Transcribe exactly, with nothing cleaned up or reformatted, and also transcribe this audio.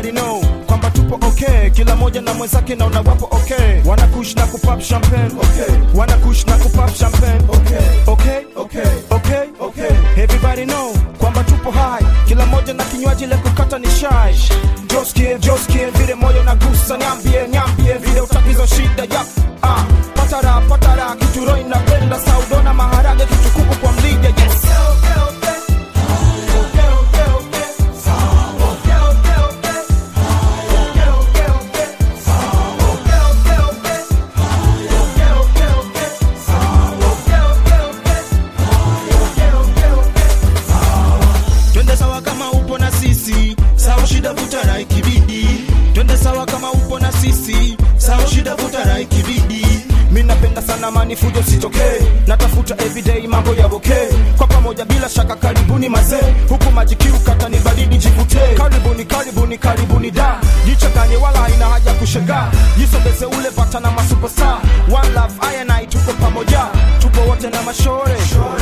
everybody know kwamba tupo okay, kila moja na mwenzake na unawapo okay. Wana kush na kupop champagne okay, wana kush na kupop champagne okay, okay, okay, okay, okay. Everybody know kwamba tupo high, kila moja na kinywaji le kukata ni shy. Joskie, Joskie, vile moyo na gusa, niambie, niambie vile utakizo shida yap. Ah, patara, patara, kitu roi na benda, saudona maharage, kitu kuku kwa mlija, yes. Twende sawa kama upo na sisi, sawa shida vutara ikibidi. Twende sawa kama upo na sisi, sawa shida vutara ikibidi. Mimi napenda sana mani fujo sitokee, natafuta everyday mambo ya okay. Kwa pamoja bila shaka karibuni mazee, huku majikiu kata ni baridi jivute. Karibuni, karibuni, karibuni da, jichanganye wala haina haja kushangaa. Jisogeze ule pata na masuperstar, one love I and I tuko pamoja, tupo wote na mashore.